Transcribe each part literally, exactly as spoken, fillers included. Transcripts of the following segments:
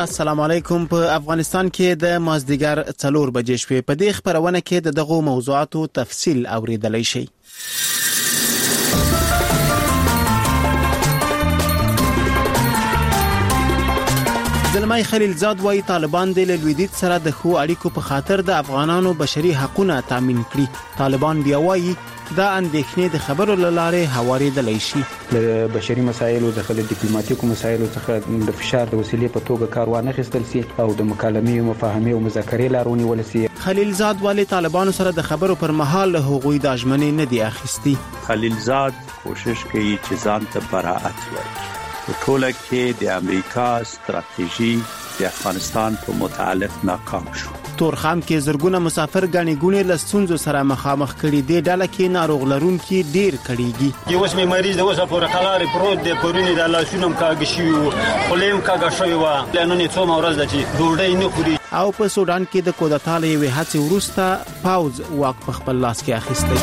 السلام علیکم. په افغانستان کې د مازدیګر څلور بجې شوې. په دې خبرونه کې د دغو موضوعاتو تفصیل اوریدلای شئ. زلمای خلیلزاد وايي طالبان د لویدیځ سره د خو اړیکو په خاطر د افغانانو بشري حقوقونه تامین کړي. طالبان بیا وايي دا اندېښنې د خبرو لاره هواریدلای شي. د بشري مسایلو د خلک ډیپلوماټیکو مسایلو څخه د فشار د وسیلې په توګه کار وانه خستل سي او د مکالمې او مفاهمې او مذاکرې لارونی ولسي. خلیلزاد وايي طالبانو سره د خبرو پر مهال هغوی د اجمنې نه دی اخیستي. خلیلزاد کوشش کوي چې ځان ته براءت ورکړي. په ټوله کې د امریکا ستراتیژي د افغانستان په متعلق ناکام شو. تورخم کې زرګونه مسافر غني ګونې لسونزو سره مخامخ کړي. د ډاله کې ناروغ لرونکي ډیر کړيږي. یو اوس مې مریض د اوسه پورې قلارې پروت دی، پرونی د لاسونم کاږي شي خلیم کاږي شوی و لانه څو مورز د چې ډوډۍ نه خوري. او په سودان کې د کودتا لوي هڅې ورسته پاوز واک په خپل لاس کې اخیستی.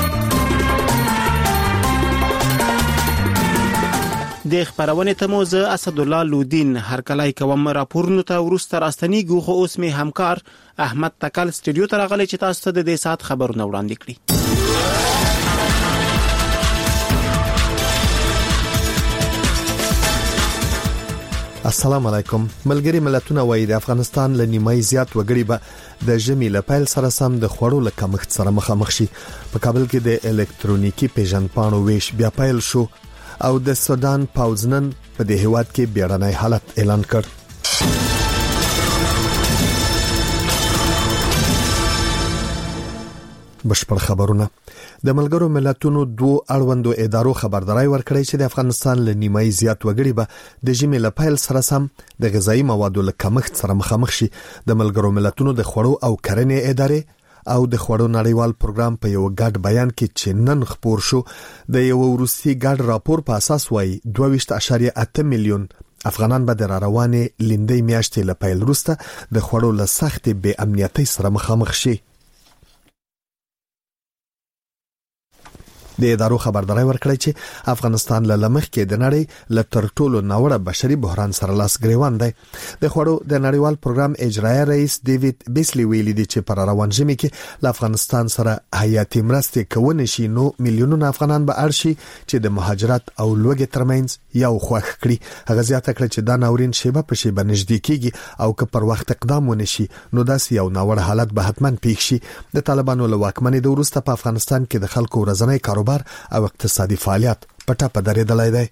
د خبرونه تموزه اسد الله لودین هر کله کوم راپورنو ته ورسته راستنیږي. خو اوس می همکار احمد تکل استودیو ته راغلی چې تاسو ته د دې سات خبرونه وړاندې کړي. السلام علیکم. ملګری ملتونه وايي د افغانستان له نیمای زیات وګړي به د ژمي له پیل سره سم د خوړو له کمښت سره مخامخ شي. په کابل کې د الکترونیکی پیژنپاڼو ویش بیا پیل شو او د سودان پاوزنن په دې هیواد کې بیړنی حالت اعلان کړ. بشپړ خبرونه. د ملګرو ملتونو دوه اړوندو ادارو خبرداري ورکړې چې د افغانستان له نیمای زیات وګړي به د ژمي له پیل سره سم د غذایی موادو له کمښت سره مخامخ شي. د ملګرو ملتونو د خوړو او کرنې ادارې او د خوړو نړیوال پروګرام په یو ګډ بیان کې چې نن خبر شو د یو روسي ګډ راپور په اساس وايي دوه ویشت اعشاریه اته میلیون افغانان به د روانې لیندۍ میاشتې له پیل وروسته د خوړو له سخت بې امنیتۍ سره مخامخ شي. د ادارو خبرداري ورکړی چې افغانستان له لمخ کې د نړۍ له ترټولو ناوړه بشري بحران سره لاس ګریوان دی. د خوړو د نړیوال پروګرام اجرایي رئیس ډیوډ بیسلی ویلي دی چې پر روان ژمي کې له افغانستان سره حیاتي مرستې کوونې شي نو میلیونونه افغانان به اړ شي چې د مهاجرت او لوږې ترمنځ یو خوښ کړي. هغه زیاته کړه چې دا ناورین شیبه په شیبه نږدې کیږي او که پر وخت اقدام ونشي نو داسې یو ناوړه حالت به حتماً پیښ شي. د طالبانو له واکمنۍ د وروسته په افغانستان کې د خلکو ورځنی کاروبار او اقتصادي فعالیت په ټاپه درېدلای دی.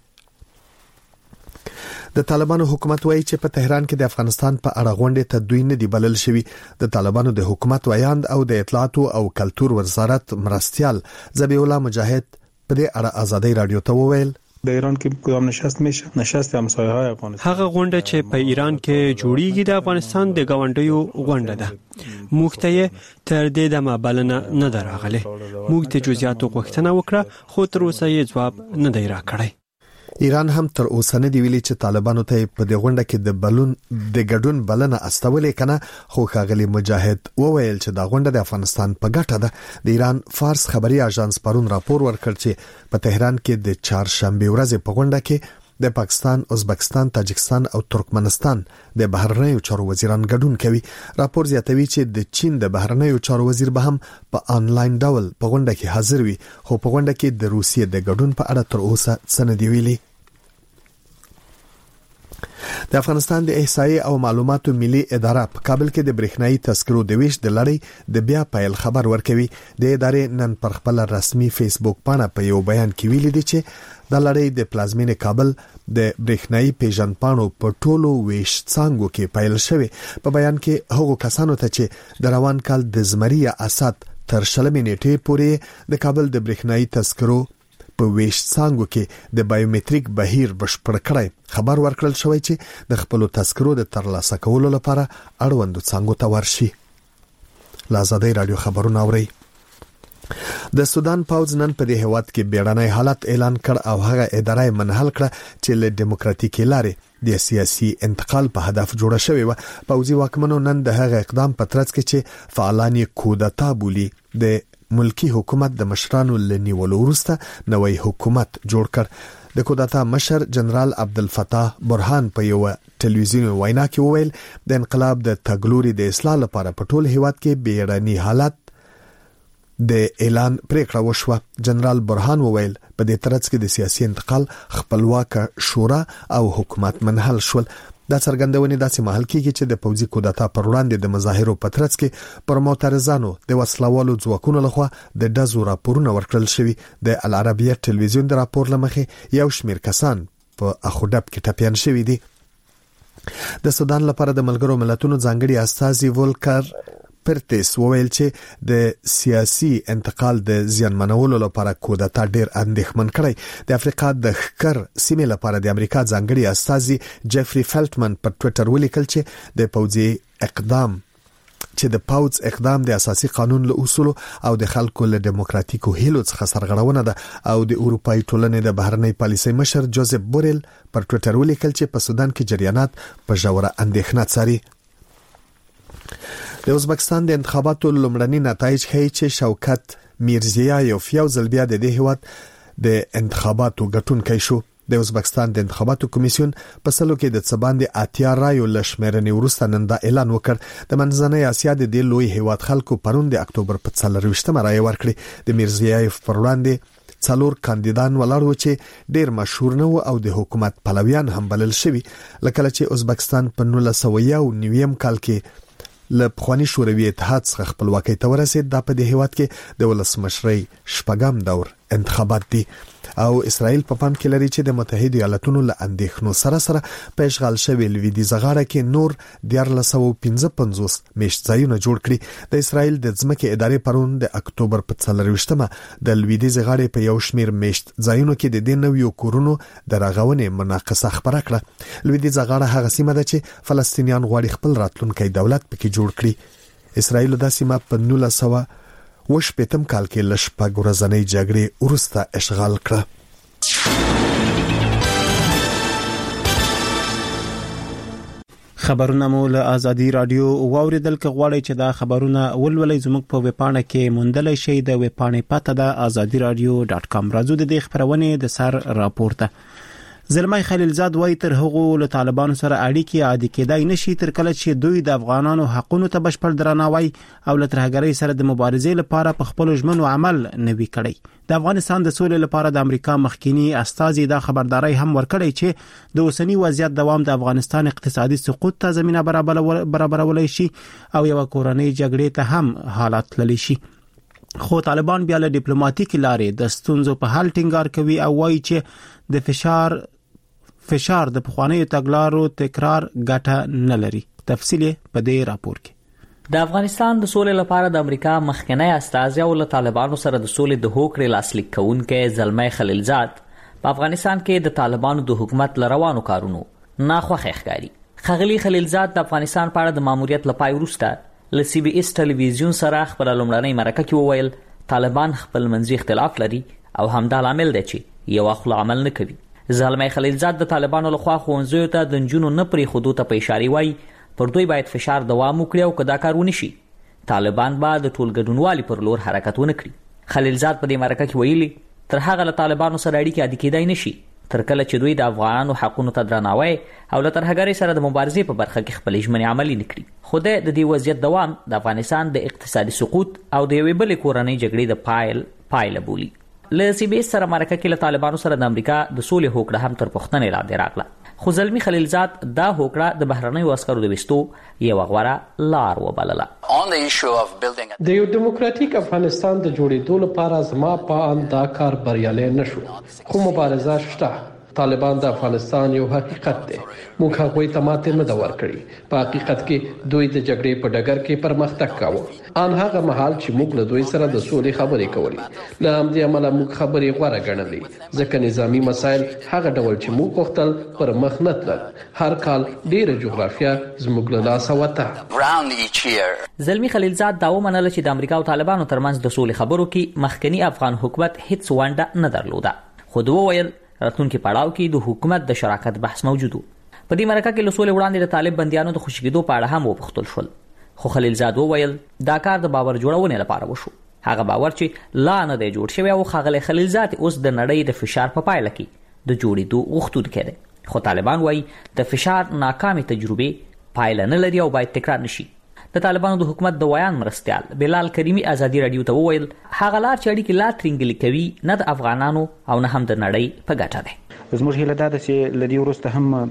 د طالبانو حکومت وایي چې په تهران کې د افغانستان په اړه غونډه ته دوی نه دی بلل شوی. د طالبانو د حکومت ویاند او د اطلاعات او کلتور وزارت مرستيال ذبیح الله مجاهد په دې اړه آزادۍ رادیو ته وویل د ایران کې کوم نشست میشه نشست همسایه‌های افغانستان. هغه غونډه چې په ایران کې جوړیږي د افغانستان د گاونډیو غونډه ده. موږ ته تر دې دمه بلنه نه دراغله. موږ ته جزئیات غوښتنه وکړه خو تر اوسه یې جواب نه دی راکړی. ایران هم تر اوسه نه دی ویلي چې طالبانو ته په دې غونډه کې د بلون د ګډون بلنه استولې کنه. خو ښاغلي مجاهد وویل چې دا غونډه د افغانستان په ګټه ده. د ایران فارس خبري اژانس پرون راپور ورکړ چې په تهران کې د چهارشنبه ورځې په غونډه کې د پاکستان، ازبکستان، تاجکستان او ترکمنستان د بهرنیو چارو وزیران ګډون کوي. راپور زیاتوي چې د چین د بهرنیو چارو وزیر به هم په آنلاین ډول په غونډه کې حاضر وي. خو په غونډه کې د روسیې د ګډون په اړه تر اوسه څه نه دی ویلي. د افغانستان د احصایې او معلوماتو ملي اداره په کابل کې د برېښنايي تذکرو د ویش د لړۍ د بیا پیل خبر ورکوي. د ادارې نن پر خپل رسمي فیسبوک پاڼه په یو بیان کې ویلي دی چې د لړۍ د پلازمینې کابل د برېښنايي پیژنپاڼو په ټولو ویش څانګو کې پیل شوی. په بیان کې هغو کسانو ته چې د روان کال د زمري اسات تر شلمې نیټې پورې د کابل د برېښنايي تذکرو په ویش څانګو کې د بایومټریک بهیر بشپړ کړی خبر ورکړل شوی چې د خپل تذکرو د ترلاسه کولو لپاره اړوند څانګو ته ورشي. لازادۍ رادیو خبرونه اوري. د سودان پاوز نن په دې هیواد کې بیړنی حالت اعلان کړ او هغه اداره منحل کړه چې له دیموکراتیکي لارې د سیاسي انتقال په هدف جوړه شوې و. پوځي واکمنو نن د هغه اقدام په ترڅ کې چې فعالان کودتا بولی د ملکی حکومت د مشرانو لنیولو وروسته نوې حکومت جوړ کړ. د کودتا مشر جنرال عبدالفتاح برهان په یو ټلویزیوني وینا کې وویل د انقلاب د تګلوري د اصلاح لپاره په ټول هیواد کې بیړني حالت د اعلان پریکړه وشوه. جنرال برهان وویل په دې ترڅ کې د سیاسي انتقال خپلواک شورا او حکومت منحل شول. دا څرګندونه داسې محل کېږي چې د پوځي کودتا پر وړاندې د مظاهرو په ترڅ کې پر معترضانو د وسلوالو ځواکونو لخوا د ډزو راپورونه ورکړل شوي. د العربیه ټلویزیون د راپور لمخې یو شمېر کسان په اخوډب کې ټپیان شوي دي. د سودان لپاره د ملګرو ملتونو ځانګړي استازي ولکر پرتیس وویل چې د سیاسي انتقال د زیانمنولو لپاره کودتا ډیر اندېښمن کړی. د افریقا د ښکر سیمې لپاره د امریکا ځانګړي استازي جیفري فلټمن په ټوئیټر ولیکل چې د پوځي اقدام چې د پاوز اقدام د اساسي قانون له اصولو او د خلکو له دیموکراتیکو هیلو څخه سرغړونه ده او د اروپאי ټولنې د بهرنۍ پالیسۍ مشر جوزف بوریل پر ټوئیټر ولیکل چې په سودان کې جریانات په ژوره اندېښنه څاري. د ازبکستان د انتخاباتو لومړني نتایج ښیي چې شوکت میرزیایوف یو ځل بیا د دې هیواد د انتخاباتو ګټونکی شو. د ازبکستان د انتخاباتو کمیسیون په سلو کې د څباندې اتیا رایو لشمېرنې وروسته نن دا اعلان وکړ. د منځنۍ اسیا د دې لوی هیواد خلکو پرون د اکتوبر په څلرویشتمه رایه ورکړې. د میرزیایوف پر وړاندې څلور کاندیدان ولاړ و چې ډیر مشهور نه و او د حکومت پلویان هم بلل شوي. لکه چې ازبکستان په نولس سوه یو نویم کال کې له پخوانی شوروي اتحاد څخه خپلواکۍ ته ورسید. دا په دې هیواد کې د ولسمشرۍ شپږم دور انتخابات دي او اسرائیل په پام کې لري چې د متحده ایالاتونو له اندېښنو سره سره په اشغال شوی لویدیځه غاړه کې نور دیارلس سوه پنځه پنځوس میشت ځایونه جوړ کړي. د اسرائیل د ځمکې ادارې پرون د اکتوبر په څلرویشتمه د لویدیځه غاړې په یو شمېر میشت ځایونو کې د دې نویو کورونو د رغونې مناقصه خبره کړه. لویدیځه غاړه هغه سیمه ده چې فلسطینیان غواړي خپل راتلونکی دولت پکې جوړ کړي. اسرائیل دا سیمه په نولس سوه وش پېتم کال کې لشپږ ورځنۍ جګړې وروسته اشغال کړه. خبرونه مو له آزادي رادیو واوریدل. که غواړئ چې دا خبرونه ولولئ زموږ په ویبپاڼه کې موندلی شئ. د ویبپاڼې پته ده آزادي رادیو ډاټ کام. راځو د دې خبرونې د سر راپورته. زلمی خلیلزاد وایي تر هغو له طالبانو سره اړیکې عادي کېدای نشي تر کله چې دوی د افغانانو حقونو ته بشپړ درناوی او له ترهګرۍ سره د مبارزې لپاره په خپل ژمنو عمل نه وي کړی. د افغانستان د سولې لپاره د امریکا مخکینی استازي دا خبرداري هم ورکړی چې د اوسنی وضعیت دوام د افغانستان اقتصادي سقوط ته زمينه برابرولای شي او یو کورنۍ جګړې ته هم حالات تللی شي. خو طالبان بیا له ډیپلوماټیک لارې د ستونزو په حل ټینګار کوي او وایي چې د فشار فشار د پخوانیو تګلارو تکرار ګټه نه لري. تفصیل په دې راپور کې. د افغانستان د سولې لپاره د امریکا مخکنی استازی او له طالبانو سره د سولې د هوکړې لاسلیک کوونکی زلمی خلیلزاد په افغانستان کې د طالبانو د حکومت لروانو کارونو ناخوښه ښکاري. خغلی خلیلزاد د افغانستان په اړه د ماموریت لپاره وروسته له سی بي اس ټلویزیون سره خپل لومړنۍ مرکه کې وویل طالبان خپل منځي اختلاف لري او همدا لامل دی چې یو خپل عمل نه کوي. زلمی خلیلزاد د طالبانو لخوا ښوونځیو ته د نجونو نه پرېښودو ته په اشارې وایي پر دوی باید فشار دوام وکړي او که دا کار ونه شي طالبان به د ټول ګډونوالي پر لور حرکت ونه کړي. خلیلزاد په دې مرکه کې ویلي تر هغه له طالبانو سره اړیکې عادي کېدای نشي تر کله چې دوی د افغانانو حقونو ته درناوی او له ترهګرۍ سره د مبارزې په برخه کې خپلې ژمنې عملي نه کړي. خو د دې وضعیت دوام د افغانستان د اقتصادي سقوط او د یوې بلې کورنۍ جګړې د پایل پایله بولي. له سی بي اس سره مرکه کې له طالبانو سره د امریکا د سولې هوکړه هم تر پوښتنې لاندې راغله. خو زلمی خلیلزاد دا هوکړه د بهرنیو عسکرو د وستو یو غوړه لار وبلله. د یو دیموکراتیک افغانستان د جوړېدو لپاره زما په اند دا کار بریالی نشو خو مبارزه شته. طالبان د افغانستان یو حقیقت دی. موږ هغوی ته ماتې نه ده ورکړې. په حقیقت کې دوی د جګړې په ډګر کې پرمختګ کاوه. ان هغه مهال چې موږ له دوی سره د سولې خبرې کولې له همدې امله موږ خبرې غوره ګڼلې ځکه نظامي مسایل هغه ډول چې موږ غوښتل پر مخ نه تلل. هر کال ډېره جغرافیه زموږ له لاسه وته. زلمی خلیلزاد دا ومنله چې د امریکا او طالبانو ترمنځ د سولې خبرو کې مخکنی افغان حکومت هیڅ ونډه نه درلوده. خو دوی وویل راتلونکي پړاو کې د حکومت د شراکت بحث موجود و. په دې مرکه کې له سولې وړاندې د طالب بندیانو د خوشي کېدو په اړه هم وپوښتل شول. خو خلیلزاد وویل دا کار د باور جوړونې لپاره وشو. هغه باور چې لا نه دی جوړ شوی او ښاغلی خلیلزاد اوس د نړۍ د فشار په پایله کې د جوړېدو غوښتونکی دی. خو طالبان وایي د فشار ناکامې تجربې پایله نه لري او باید تکرار نشي. د طالبانو د حکومت د ویان مرستیال بلال کریمی ازادي رادیو ته وویل هغه لار چې اړیکې لا ترینګلي کوي نه د افغانانو او نه هم د نړۍ په ګټه دی. زموږ هیله دا ده چې له دې وروسته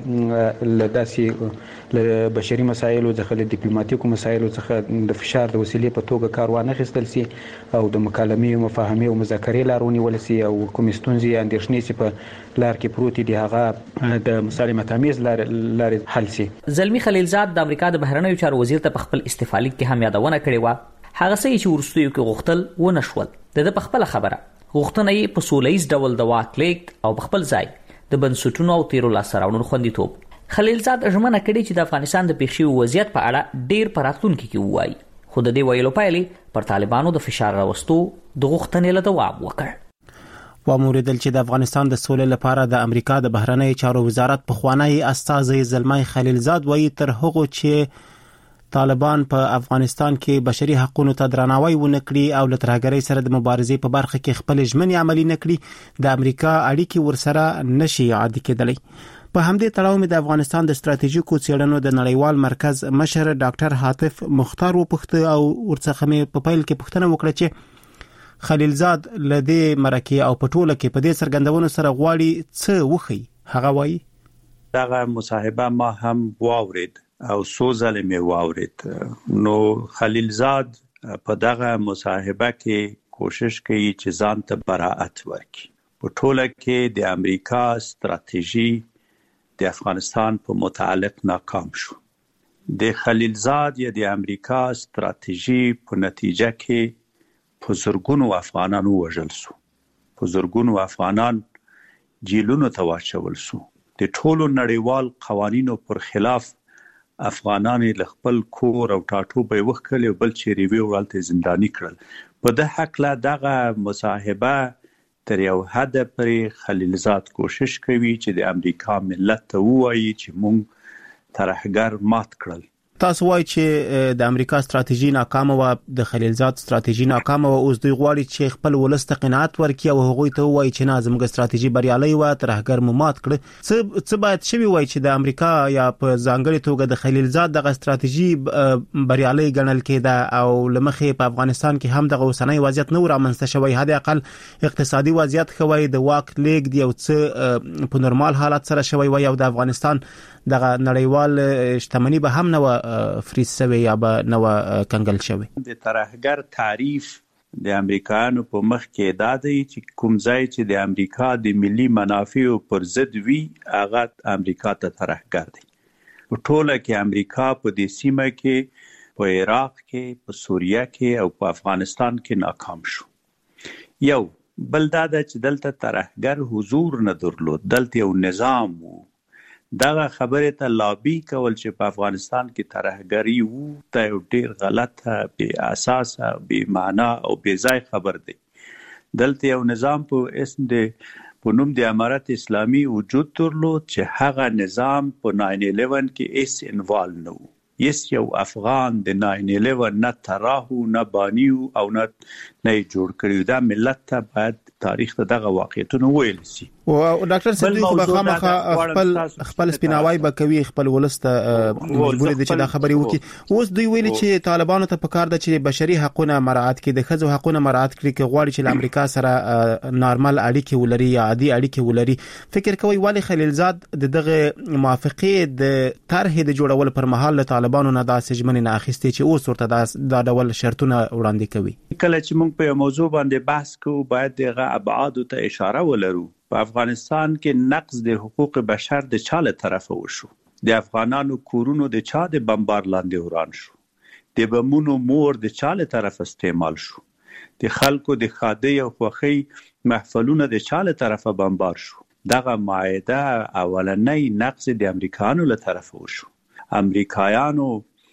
هم له داسې له بشري مسایلو څخه له ډیپلوماټیکو مسایلو څخه د فشار د وسیلې په توګه کار وانخیستل سي او د مکالمې او مفاهمې او مذاکرې لار ونیول سي او کومې ستونزې اندېښنې چې په لار کې پروتې دي هغه د مسالمت آمیز لارې حل سي. زلمی خلیلزاد د امریکا د بهرنیو چارو وزیر ته په خپل استعفا لیک کې هم یادونه کړې وه. هغه څه چې وروستیو کې غوښتل ونه شول. د ده په خپله خبره غوښتنه یې په سوله ییز ډول د واک لیږد او په خپل ځای د بنسټونو او تیرو لاسته راوړنو خوندیتوب. خلیلزاد ژمنه کړې چې د افغانستان د پیښې وضعیت په اړه ډیر په راتلونکي کې ووایي، خو د دې ویلو پایلې پر طالبانو د فشار راوستو د غوښتنې له دوام وکړ. وموریدل چې د افغانستان د سولې لپاره د امریکا د بهرنی چارو وزارت پخوانی استازی زلمی خلیلزاد وایي تر هغه چې طالبان په افغانستان کې بشري حقوقو ته درناوی ونه کړي او له ترهګرۍ سره د مبارزې په برخه کې خپل ژمنې عملي نه کړي د امریکا اړیکې ورسره نشي عادي کېدلی. په همدې تړاو مې د افغانستان د ستراتیژیکو څېړنو د نړیوال مرکز مشر ډاکټر حاتف مختار وپوښته او ورڅخه مې په پیل کې پوښتنه وکړه چې خلیلزاد له دې مرکې او په ټوله کې په دې څرګندونو سره غواړي څه وښيي. هغه وایي دغه مصاحبه ما هم واورید او څو ځله مې واورید. نو خلیلزاد په دغه مصاحبه کې کوشش کوي چې ځان ته براءت ورکړي. په ټوله کې د امریکا ستراتیژي د افغانستان په متعلق ناکام شو. د خلیلزاد یا د امریکا ستراتیژي په نتیجه کې په زرګونو افغانان وژل شو. په زرګونو افغانان جیلونو ته واچول شو. د ټولو نړیوال قوانینو پر خلاف افغانان له خپل کور او ټاټوبه وکړل او بل چیرې وی ورالته زندانی کړل. په د حق لا دغه مصاحبه تر یو حد پرې خلیلزاد کوشش کوي چې د امریکا ملت ته وایي چې مونږ ترهګر مات کړل. تاسو وایي چې د امریکا ستراتیژي ناکامه و، د خلیلزاد ستراتیژي ناکامه و، اوس دوی غواړي چې خپل ولس ته قناعت ورکړي او هغوی ته وایي چې نه زموږ ستراتیژي بریالۍ و، ترهګر مو مات کړ. څه څه باید شوي وایي چې د امریکا یا په ځانګړي توګه د خلیلزاد دغه ستراتیژي بریالۍ ګڼل کېده او لمخې په افغانستان کې هم دغه اوسنۍ وضعیت نه رامنځته شوی، حد اقل اقتصادي وضعیت خوي، د واک لیږد یو څه په نورمال حالت سره شوی وي او د افغانستان دغه نړیوال شتمنۍ به هم نه فریز شوی یا به نه کنګل شوی. د ترهګر تعریف د امریکایانو په مخ کې دا دی چې کوم ځای چې د امریکا د ملي منافعو پر ضد وي هغه امریکا ته ترهګر دی. په ټوله کې امریکا په دې سیمه کې په عراق کې، په سوریه کې او په افغانستان کې ناکام شو. یو بل دا ده چې دلته ترهګر حضور نه درلود، دلته یو نظام وو. دغه خبره ته لابي کول چې په افغانستان کې ترهګری وو ته یو ډیر غلطه، بې اساسه، بې معنا او بې ځای خبر دی. دلته یو نظام په اسم د په نوم د امارت اسلامي وجود درلود چې هغه نظام په ناین الیون کې اس انوال نه وو. یس یو افغان د ناین الیون نه تراهو نه بانیو او نه نه جوړ کړیو. دا ملت ته باید تاریخ ته دغه واقعیتونه ویل سي. او ډاکټر صدیق خو خامخا خپل خپل سپیناوي بکوي، خپل ولسته مجبور دي چې دا خبري وکي. اوس دوی ویلي چې طالبانو ته پکار ده چې بشري حقوقونه مراعات کړي، د ښځو حقوقونه مراعات کړي، چې غواړي چې امریکا سره نارمل اړیکې ولري یا عادي اړیکې ولري. فکر کوي ولی خلیلزاد دغه موافقه د طرح د جوړول پر مهال له طالبانو نه داسې ژمنې نه اخیستي چې اوس ورته دا ډول شرطونه وړاندې کوي. کله چې موږ په موضوع باندې بحث کوو باید دغه ابعاد ته اشاره ولرو. په افغانستان کې نقض د حقوق بشر د چا له طرفه وشو؟ د افغانانو کورونو د چا د بمبار لاندې وران شو؟ د بمونو مور د چا له طرفه استعمال شو؟ د خلکو د ښادۍ او خوښۍ محفلونه د چا له طرفه بمبار شو؟ دغه معاهده اولنۍ نقض د امریکایانو له طرفه وشو. امریکایانو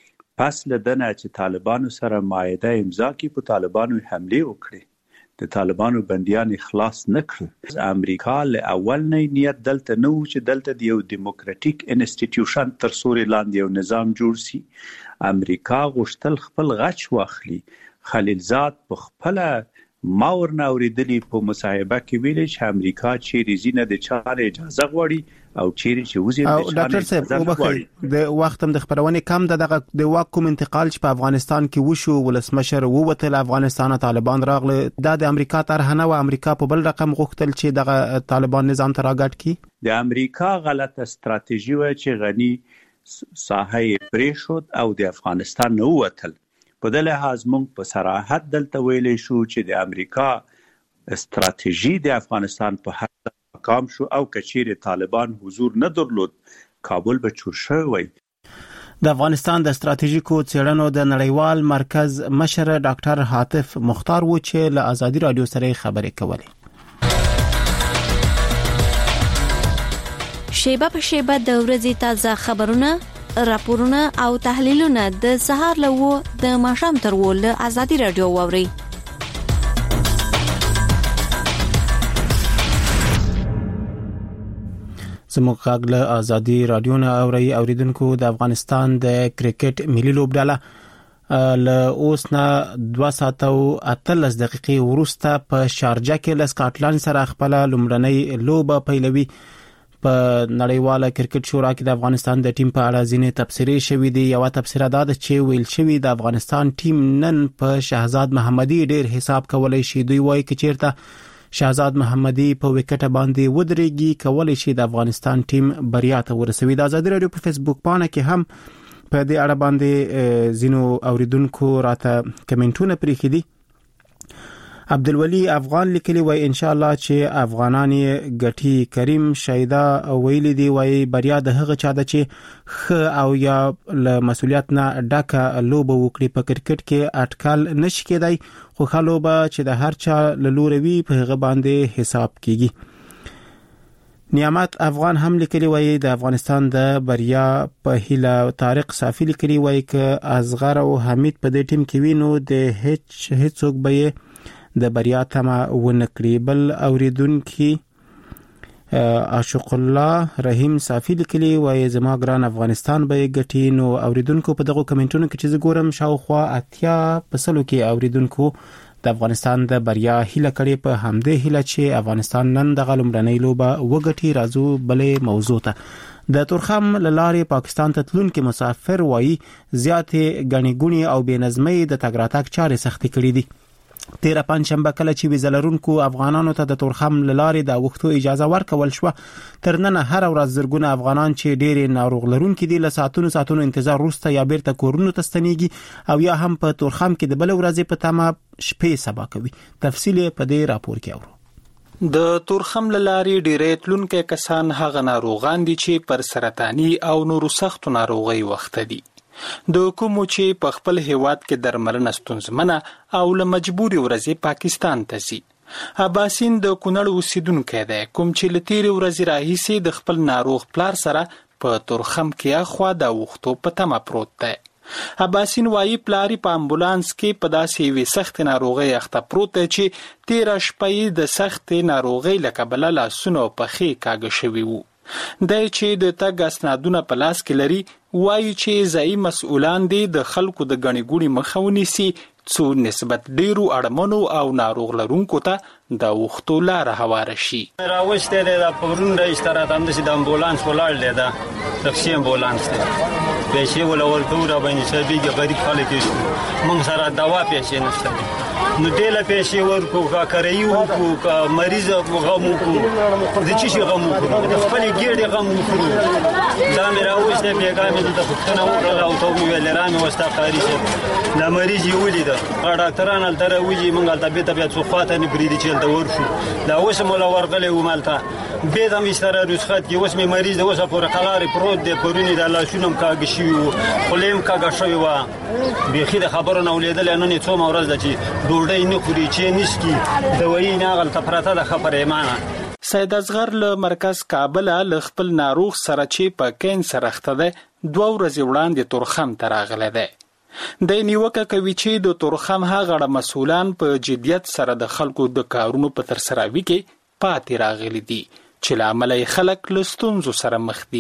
پس له دنه چې طالبانو سره معاهده امضا کړي په طالبانو حمله وکړي، د طالبانو بنديان خلاص نکړ. امریکا له اول نه نیت دلته نو چې دلته د یو دیموکراتیک انسټیټیوشن تر سوري لاندې یو نظام جوړ شي. امریکا غوښتل خپل غچ واخلي. خلیلزاد په خپل ما ورنه اوریدلی په مصاحبه کې ویل چې امریکا چیرې زینه د چاره اجازه غواړي او چیرې چې وزیر او ډاکټر صاحب وبخښئ د وخت هم د خبرونې کم د دغه د واکوم انتقال چې په افغانستان کې وشو ولسمشر ووتل افغانستان طالبان راغله د امریکا طرحنه او امریکا په بل رقم غوښتل چې دغه طالبان نظام ته راګټ کی د امریکا غلطه ستراتیژي و چې غنی ساحه پریشود او د افغانستان نه ووتل په دغه لحاظ موږ په صراحت دلته ویلې شو چې د امریکا ستراتیژي د افغانستان په حق کام شو او کچېره طالبان حضور نه درلود کابل به چور شوی. د افغانستان د ستراتیژیکو څېړنو د نړیوال مرکز مشر ډاکټر حاتف مختار و چې له ازادي رادیو سره خبرې کولې. شیبه په شیبه د ورځې تازه خبرونه، راپورونه او تحلیلونه د سهار لوو د ماښام تر ول ازادي رادیو ووري. زموږ غږ له ازادي رادیو نه اوري اوریدونکو. د افغانستان د کرکټ ملي لوبډله له اوس نه دوه ساعت او اتلس دقیقې وروسته په شارجه کې له سکاټلند سره خپل لومړنۍ لوبه پیلوي. په نړیواله کرکټ شورا کې د افغانستان د ټیم په اړه ځینې تبصرې شوې دي. یو تبصره دا ده چې ویل شوی د افغانستان ټیم نن په شهزاد محمدي ډیر حساب کولای شي. دوی وایي چې چیرته شهزاد محمدي په وکټ باندې ودرېږي کولای شي د افغانستان ټیم بریا ته ورسوي. د ازادي رادیو په فیسبوک پاڼه کې هم په دې اړه باندې زینو اوریدونکو راته کمنټونه پریښي دي. عبدالولی افغان لیکلی وای ان شاء الله چې افغانان ګټي. کریم شیدا ویلی دی وای بریا د هغه چا ده چې خ او یا له مسولیت نه ډکه لوبه وکړي. په کرکټ کې اټکل نشي کېدای خو خلوبه چې د هر چا له لوروي په هغه باندې حساب کیږي. نعمت افغان هم لیکلی وای د افغانستان د بریا په هیله. طارق صافی لیکلی وای ک اصغر او حمید په دې ټیم کې وینو د هیڅ هیڅوک به د بریا تمه ونکړي. بل اوریدونکو عاشق الله رحیم صافی لیکلی وای زما ګران افغانستان به ګټي. نو اوریدونکو په دغه کمنټونو کې چې زګورم شاوخوا اتیا پسلو کې اوریدونکو د افغانستان د بریا هیله کړي. په همدې هیله چې افغانستان نن د غلمرنۍ لوبه وګټي. راځو بلې موضوع ته. د تورخم لارې پاکستان ته تلونکي مسافر وای زیاتې غنی ګونی او بېنظمۍ د تګ راتګ چارې سختې کړې دي. تیره پنځشنبه کله چې ویزلرونکو افغانانو ته د تورخم لارې د وختو اجازه ورکول شو تر نن هر ورځ زرګونه افغانان چې ډېر ناروغ لرونکي دي له ساعتونو ساعتونو انتظار وروسته یا بیرته کورونو ته ستنېږي او یا هم په تورخم کې د بل ورځې په تمه شپې سبا کوي. تفصیل په دې راپور کې اورو. د تورخم لارې ډېرې تلونکي کسان هغه ناروغان دي چې پر سرطاني او نورو سختو ناروغي وخت دي. د کومو چې په خپل هیواد کې درملنه ستونزمنه او له مجبوري ورځې پاکستان ته ځي. عباسین د کونړ اوسیدونکی دی کوم چې له تیرې ورځې راهیسې د خپل ناروغ پلار سره په تورخم کې اخوا د وختو په تمه پروت دی. عباسین وایي پلاری په امبولانس کې په داسې یوې سختې ناروغۍ اخته پروت دی چې تیره شپه د سختې ناروغۍ له کبله لاسونه او پښې کاږه شوي وو. دای چې د تګ اسنادونه په لاس کې لري وایي چې ځایي مسؤلان دي د خلکو د غنی ګونی مخه ونیسي څو نسبت ډیرو اړمنو او ناروغ لرونکو ته د وختو لاره هواره شي. راوښته ده د پرون د اشتراط هم د امبولانس ولاړ دی دا تخصیص امبولانس دی پیسې ولا ورکو را باندې چې بیګ غریب خلک یې موږ سره دوا پیسې نشته نو ډېله پیسې ورکو کا کریو کو کا مریض غم کو د چی شي غم کو د خپل ګډه غم کو دا مې راوښته پیغام د پښتنو ورغله او ته ویل رامي وستا قاری شه د مریض یو لید ډاکټران تر ویجی مونږ ته به طبيعت خو خاطر نه بریدي چې د ورشو دا اوس مولا ورغله و مالته به د مستر رسخت کې اوس مې مریض اوس پر قلار پروت دی پرونی د لاشونم کاږي شي خلیم کاږي شوی و بيخي د خبرونه ولیدل نو نه څو مورز د چی ډوډۍ نه خوري چې نشکی دوی نه غل تفراته د خبره ایمانه. سید اصغر له مرکز کابل له خپل ناروغ سره چې په کینسر اخته ده دوه ورځې وړاندې تورخم ته راغلی دی. د نیوکه کوي چې د تورخم هغه مسؤلان په جدیت سره د خلکو د کارونو په ترسره وي کې پاتې راغلي دي چې لامل یې خلک له ستونزو سره مخ دي.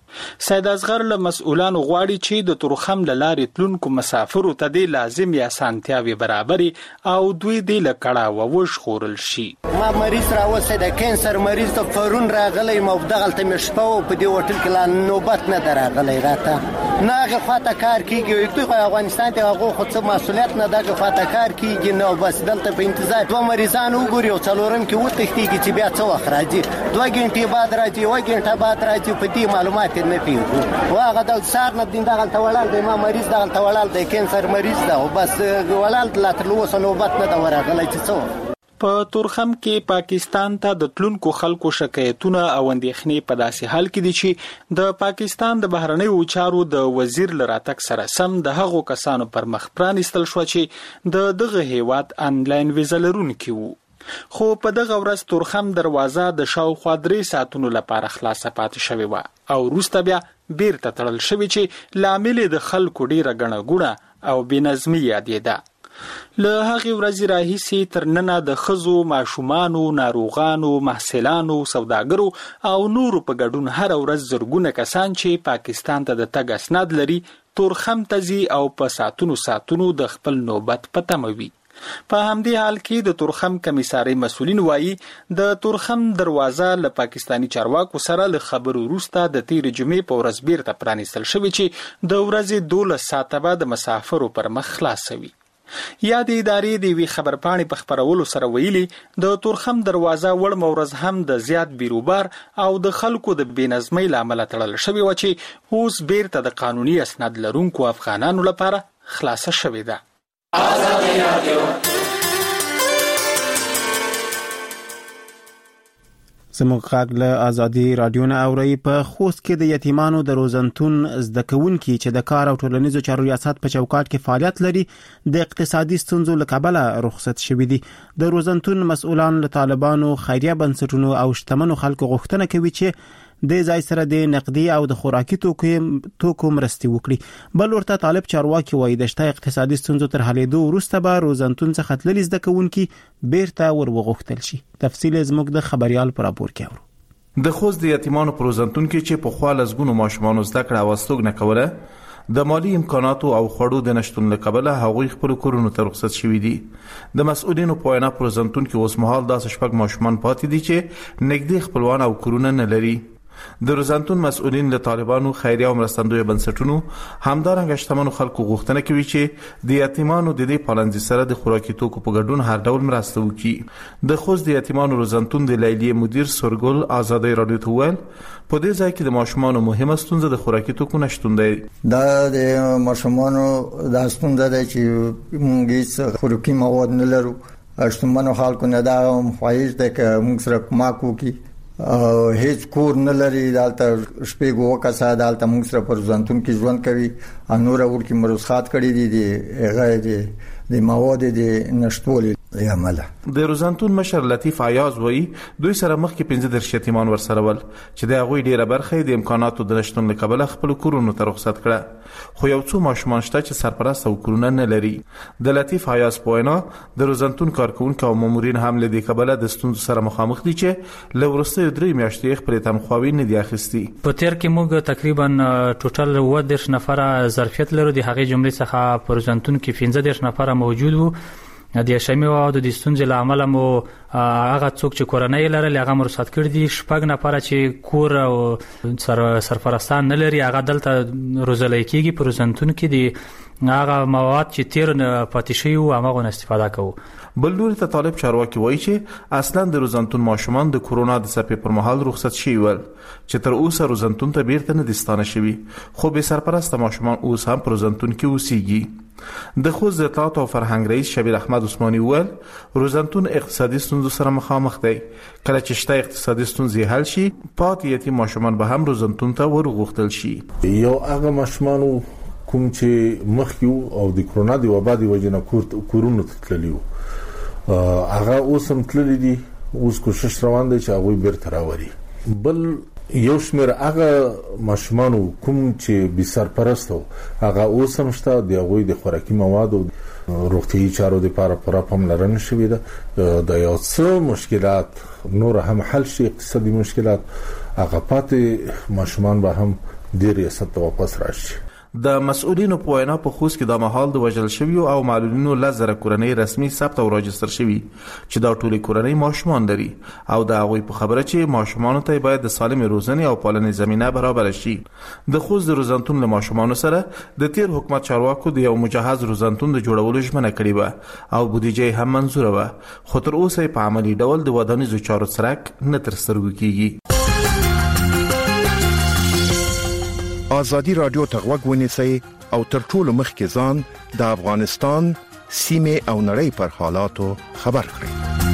سید اصغر له مسؤلانو غواړي چې د تورخم له لارې تلونکو مسافرو ته د لازمي اسانتیاوې برابرې او دوی د له کړاوه وژغورل شي. ما مریض راوستی د کینسر مریض ته پرون راغلی ما دغلته مې شپه و په دې هوټل کې لا نوبت نه ده راغلی راته نه هغې خواته کار کېږي دوی خو افغانستان ته هغو خو څه مسؤلیت نه دغې خواته کار کېږي نو بس دلته په انتظار دوه مریضان وګوري او څلورم کې وتښتېږي چې بیا څه وخت راځي دوه ګنټې بعد راځي یوه ګنټه بعد راځي په دې معلومات نه پیږو و هغه د سهار نه دین دغلته ولاړ دی ما مریض دغلته ولاړ دی کینسر مریض ده او بس ولاړ لا تر اوسه نوبت نه ده ورغلی چې څه په تورخم کې پاکستان ته د تلونکو خلکو شکایتونه او اندېښنې په داسې حال کې دي چې د پاکستان د بهرنیو چارو د وزیر لراتک سره سم د هغو کسانو پر مخ پرانیستل شو چې د دغه هیواد انلاین ویزه لرونکي وو. خو په دغه ورځ تورخم دروازه د شاوخوا درې ساعتونو لپاره خلاصه پاتې شوې وه او وروسته بیا بیرته تړل شوې چې لامل د خلکو ډیره ګڼه ګوڼه او بېنظمي یادېده. له هغې ورځې راهیسې تر ننه د ښځو، ماشومانو، ناروغانو، محصلانو، سوداګرو او نورو په ګډون هره ورځ زرګونه کسان چې پاکستان ته د تګ اسناد لري تورخم ته ځي او په ساعتونو ساعتونو د خپل نوبت په تمه وي. په همدې حال کې د تورخم کمیسارۍ مسؤلین وایي د تورخم دروازه له پاکستانی چارواکو سره له خبرو وروسته د تېرې جمعې په ورځ بیرته پرانیستل شوې چې د ورځې دولس ساعته به د مسافرو پر مخ خلاصه وي. یا د ادارې د یوې خبرپاڼې په خپرولو سره ویلي د تورخم دروازه وړمه ورځ هم د زیات بیروبار او د خلکو د بېنظمۍ له امله تړل شوې وه چې اوس بیرته د قانوني اسناد لرونکو افغانانو لپاره خلاصه شوې ده. زموږ غږ له ازادي رادیو نه اورئ. په خوست کې د یتیمانو د روزنتون زده کوونکي چې د کار او ټولنیزو چارو ریاست په چوکاټ کې فعالیت لري د اقتصادي ستونزو له کبله رخصت شوي دي. د روزنتون مسؤلان له طالبانو، خیریه بنسټونو او شتمنو خلکو غوښتنه کوي چې د ځای سره د نقدي او د خوراکي توکو توکو مرستې وکړي. بل ورته طالب چارواکي وایي د شته اقتصادي ستونزو تر حلېدو وروسته به روزنتون څخه تللي زده کوونکي بیرته ور وغوښتل شي. تفصیل زموږ د خبريال پر راپور کې اورو. د خوست د یتیمانو په روزنتون کې چې په خوا لزګونو ماشومان زده کړه او استوګنه کوله د مالی امکاناتو او خړو د نشټون له کبله هغوی خپل کورونو ته رخصت شوي دي. د مسؤلینو په وینا په روزنتون کې اوس مهال داسې شپږ ماشومان پاتې دي چې نږدې خپلوان او کورونه نه لري. د روزنتون مسؤلین له طالبانو، خیریه او مرستندوی بنسټونو همدارنګه شتمنو خلکو غوښتنه کوي چې د یتیمانو د دې پالنځي سره د خوراکي توکو په ګډون هر ډول مرسته وکړي. د خوست د یتیمانو روزنتون د لیلیې مدیر سورګل آزادۍ رادیو ته وویل په دې ځای کې د ماشومانو مهمه ستونزه د خوراکي توکو نشټون دی. دا د ماشومانو د ستونزه ده چې موږ هیڅ خوراکي مواد نه لرو. شتمنو خلکو نه دا خواهش ده چې موږ سره کمک وکړي. هیڅ کور نه لري دالته شپږ وکاسه دالته موږ سره پر ځانتون کې ژوند کوي. انور اور کې مرسخات کړي دي د هغه دي د مواد دي نشټول عمله. د روزنتون مشر لطیف عیاض وایي دوی سره مخکې پنځه درش یتیمان ور سره ول چې د هغوی ډیره برخه د امکاناتو د نشټون له کبله خپل کورونو ته رخصت کړه. خو یو څو ماشومان شته چې سرپرست او کورونه نه لري. د لطیف عیاض په وینا د روزنتون کارکونکو او مامورین هم له دې کبله د ستونزو سره مخامخ دي چې له وروستیو درې میاشتې خپل تنخواوي نه دي اخیستي. په تیر کې موږ تقریبا ټوټل اووه دېرش نفره ظرفیت لرو. د هغې جملې څخه په روزنتون کې پنځه دېرش نفره موجود وو. د شمې او د ستونزې له امله مو هغه څوک چې کورنۍ لري هغه مرسات کړی دي. شپږ نفره چې کور او سر سرپرستان نه لري هغه دلته روزلای کېږي. په روزنتون کې د هغه مواد چې تیر پاتې شوي وو هغه نه استفاده کوو. بل لوري ته طالب چارواکي وایي چې اصلا د روزنتون ماشومان د کورونا د څپې پر مهال رخصت شوي ول چې تر اوسه روزنتون ته بیرته نه دي ستانه شوي. خو بې سرپرسته ماشومان اوس هم په روزنتون کې اوسېږي. د خوست د اطلاعات او فرهنګ رئیس شبیر احمد عثماني وویل روزنتون اقتصادي ستونزو سره مخامخ دی. کله چې شته اقتصادي ستونزې حل شي پاتې یتیم ماشومان به هم روزنتون ته ورغوښتل شي. یو هغه ماشومان کوم چې مخکې او د کرونا د وبا د وجې نه کورونو ته تللي وو هغه اوس هم تللي دي. اوس کوشش روان دی چې هغوی بیرته راوري. بل یو شمېر هغه ماشومان کوم چې بې سرپرسته وو هغه اوس هم شته. د هغوی د خوراکي موادو روغتیایي چارو دپاره پوره پاملرنه شوې ده. د یو څه مشکلات نور هم حل شي، اقتصادي مشکلات هغه پاتې ماشومان به هم د ریاست ته واپس راشي. د مسؤلینو په وینا په خوست کې د مهال د وژل شویو او معلولینو لزر کورنۍ رسمي ثبت او راجستر شوی چې دا ټولې کورنۍ ماشومان لري او د هغوی په خبره چې ماشومانو ته باید د سالم روزنې او پالنې زمينه برابر شي. د خوست د روزنتون له ماشومانو سره د تیر حکومت چارواکو د یو مجهز روزنتون د جوړولو ژمنه کړې و او بودیجه هم منزور و، خو تر اوسه په عملی ډول د ودانیزو چارو سرک نه تر سترګو کیږي. آزادی رادیو ته غوږ ونیسئ او تر ټولو مخکې ځان د افغانستان سیمه او نړۍ پر حالاتو خبر کړئ.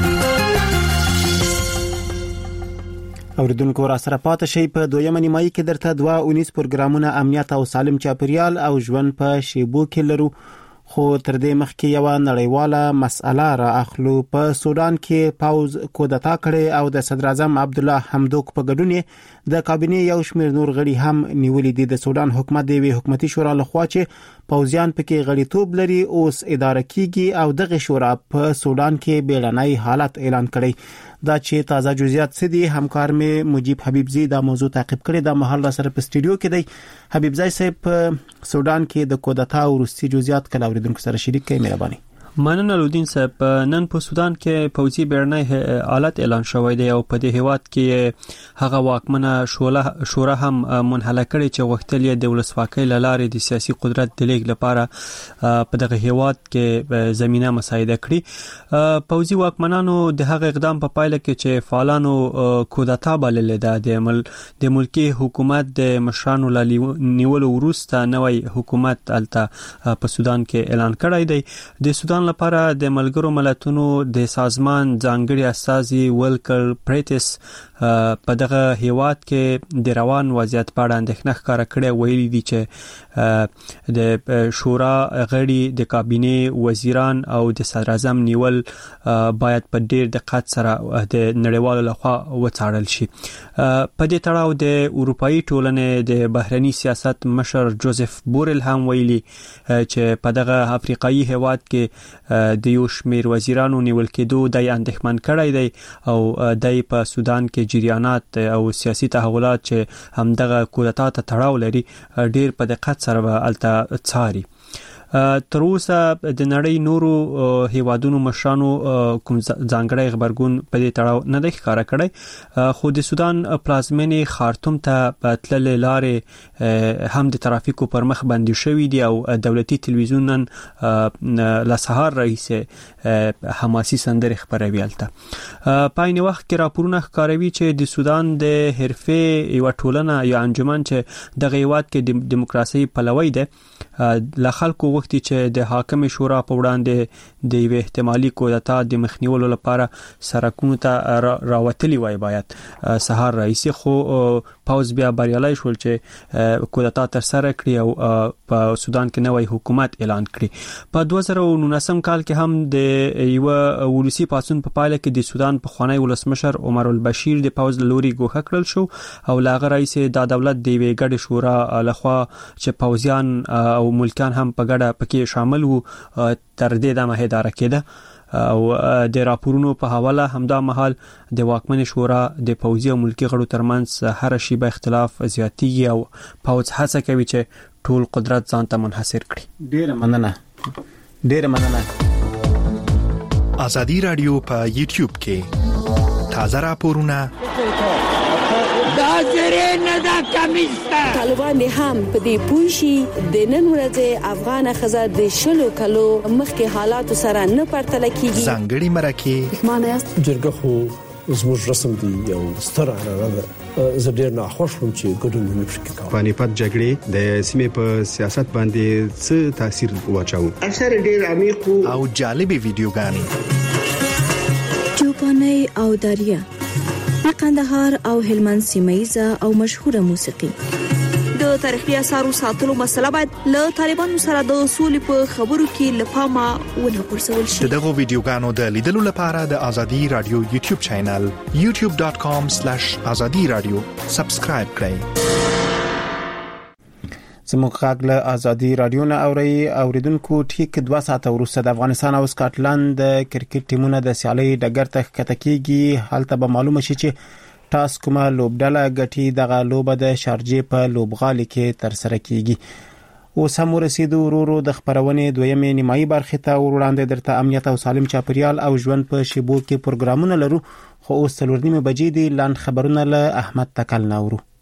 اوریدونکو را سره پاتې شي په دویمه نیمایي کې درته دوا اونیس پروګرامونه امنیت او سالم چاپیریال او ژوند په شیبو کې لرو، خو تر دې مخکې یو نړیواله مسأله را اخلو. په سودان کې پاوز کودتا کړي او د صدر اعظم عبد الله حمدوک په ګډون د کابینه یو شمېر نور غړي هم نیولې دي. د سودان حکومت د حکومتي شورا لخوا چې پوځیان پکې غړیتوب لري اوس اداره کیږي او دغه شورا په سودان کې بیړنی حالت اعلان کړي. دا چې تازه جزئیات څه دي همکار مې مجيب حبیبزی دا موضوع تعقیب کړي. دا مهال را سره په سټوډیو کې دی. حبیبزی صاحب په سودان کې د کودتا او روسي جزئیات کله اوریدونکو سره شریک کړئ مهرباني. مننه لودین صاحب. نن په سودان کې پوځي بیړنی حالت اعلان شوی دی او په دې هیواد کې هغه واکمنه شورا هم منحله کړي چې غوښتل یې د ولسواکۍ لاره د سیاسي قدرت د لیږد لپاره په دغه هیواد کې زمينه مساعده کړي. پوځي واکمنانو د هغه اقدام په پایله کې چې فعالانو کودتا بللې ده د مل د ملکی حکومت د مشرانو نیولو وروسته نوې حکومت الته په سودان کې اعلان کړی دی. د سودان لپاره د ملګرو ملتونو د سازمان ځانګړي استازي ولکر پریټس په دغه هیواد کې د روان وضعیت په اړه اندېښنه ښکاره کړې، ویلي دي چې د شورا غړي د کابینه وزیران او د صدر اعظم نیول باید په ډیر دقت سره د نړیوالو لخوا وڅارل شي. په دې تړاو د اروپאי ټولنې د بهرني سیاست مشر جوزف بورل هم ویلي چې په دغه افریقایي هیواد کې د یو شمېر وزیرانو نیول کېدو د اندېښمن کړی دی او د په سودان کې جریانات او سیاسي تحولات چې همدغه کودتا ته تړاو لري ډیر په دقت سره الته څاري. تر اوسه د نړۍ نورو هیوادونو مشرانو کوم ځانګړی خبرګون په دې تړاو نه دی ښکاره کړی، خو د سودان پلازمینې خارتوم ته په تللې لارې هم د ترافیکو پر مخ بندي شوي دي او دولتي تلویزیون نن له سهار راهیسې حماسي سندرې خپروي. الته په عین وخت کې راپورونه ښکاروي چې د سودان د حرفې یو ټولنه یا انجمن چې دغه هیواد کې د دیموکراسي پلوی دی له خلکو وختي چې د حاکم شورا په وړاندې د یو احتمالي کودتا د مخنیولو لپاره سرکونو ته راوتلی وای باید سهار رئیس، خو پاوز بیا بریالي شول چې کودتا تر سره کړی او په سودان کې نوې حکومت اعلان کړی. په دوه زره او نولسم کال کې هم د یو ولسی پاتون په پایله کې د سودان په خوانی ولسمشر عمر البشیر د پاوز لوري ګوښه کړل شو او لاغه رئیس د دولت د وی ګډ شورا لخوا چې پاوزیان او ملکان هم په ګډه پکې شامل وو تر دې دمه اداره کېده او د راپورونو په حواله همدا مهال د واکمن شورا د پوځي او ملکی غړو ترمنځ هر شی به اختلاف زیاتیږي او پوځ هڅه کوي چې ټول قدرت ځان ته منحصر کړي. ډیر مننه ډیر مننه. آزادی رادیو په یوټیوب کې تازه راپورونه دا زری نه دا کمیسته طالبان هم په دې پوښي د نن ورځې افغان خزر د شلو کلو مخکې حالات سره نه پرتل کیږي. ځانګړي مرکه معنی جرګه خو زموږ رسم دی یو ستر عنعنه ده. زه ډیر نه خوښ وم چې ګډون مې پکې کاوه. پانیپت جګړې د سیمې په سیاست باندې څه تاثیر واچاو؟ اثر ډیر عمیق او جالب ویډیوګانې چوپاني او دریا د قندهار او هلمند سیمایزه او مشهوره موسیقي. د تاریخي اثارو ساتلو مسله باید له طالبانو سره د اصول په خبرو کې لپاره ونه پرسول شي. دغه ویډیوګانو د لیدلو لپاره د آزادی رادیو یوټیوب چینل یو ټیوب ډاٹ کام سلیش آزادی رادیو سبسکرایب کړئ. زموږ غږ له آزادی رادیو نه اوري. اوریدونکو ټیک دوه ساعته وروسته د افغانستان او سکاټلند د کرکټ ټیمونو د سیالي ډګر ته کته کیږي. حالت به معلومه شي چې ټاس کومه لوبډله ګټي دغه لوبه د شارجې په لوبغالي کې تر سره کیږي. اوس هم ورسېدو ورو ورو د خبرونې دویمې نیمایي برخې ته وړاندې درته امنیت او سالم چاپیریال او ژوند په شیبو کې پروګرامونه لرو، خو اوس څلور نیمې بجې دي. لاند خبرونه له احمد تکل نورو.